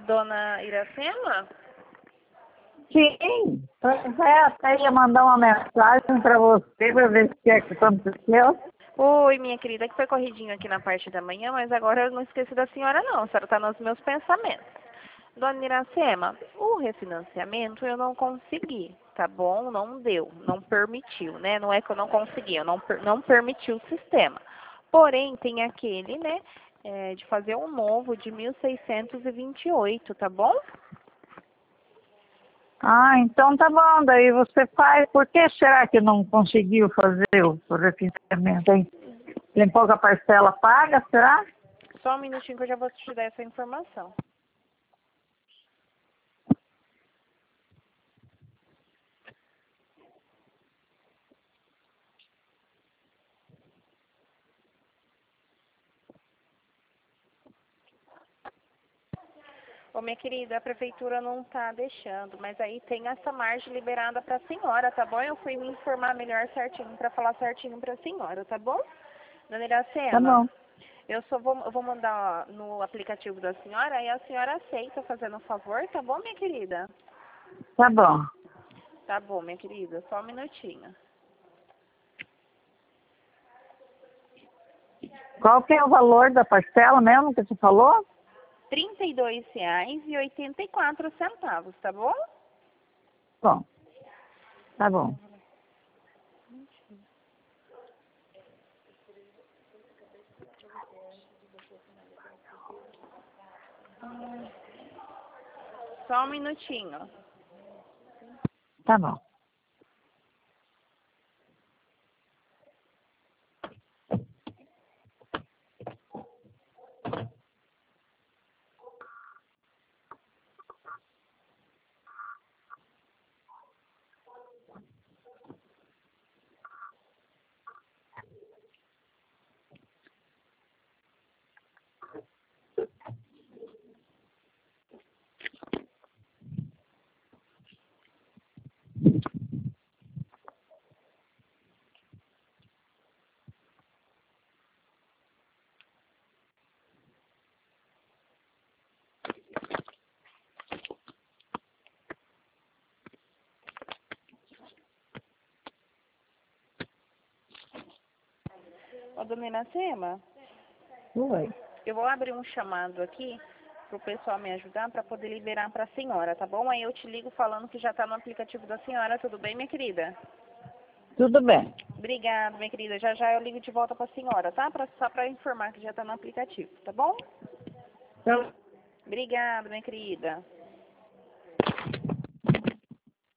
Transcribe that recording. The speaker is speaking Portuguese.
Dona Iracema? Sim, até ia mandar uma mensagem para você para ver o que é que aconteceu. Oi, minha querida, que foi corridinho aqui na parte da manhã, mas agora eu não esqueci da senhora não, a senhora está nos meus pensamentos. Dona Iracema, o refinanciamento eu não consegui, tá bom? Não deu, não permitiu, né? Não é que eu não consegui, eu não permitiu o sistema. Porém, tem aquele, né, de fazer um novo de 1.628, tá bom? Ah, então tá bom, daí você faz. Por que será que não conseguiu fazer o refinanciamento, hein? Tem pouca parcela paga, será? Só um minutinho que eu já vou te dar essa informação. Ô, minha querida, a prefeitura não está deixando, mas aí tem essa margem liberada para a senhora, tá bom? Eu fui me informar melhor certinho, para falar certinho para a senhora, tá bom? Dona Tá Iracema, bom, eu vou mandar ó, no aplicativo da senhora, aí a senhora aceita fazendo um favor, tá bom, minha querida? tá bom. Tá bom, minha querida, só um minutinho. Qual que é o valor da parcela mesmo que você falou? R$ 32,84, tá bom? Bom, tá bom. Só um minutinho. Tá bom. Ô, dona Iracema, Oi. eu vou abrir um chamado aqui pro pessoal me ajudar para poder liberar para a senhora, tá bom? Aí eu te ligo falando que já tá no aplicativo da senhora, tudo bem, minha querida? Tudo bem. Obrigada, minha querida. Já já eu ligo de volta para a senhora, tá? Só para informar que já tá no aplicativo, tá bom? Então, Obrigada, minha querida.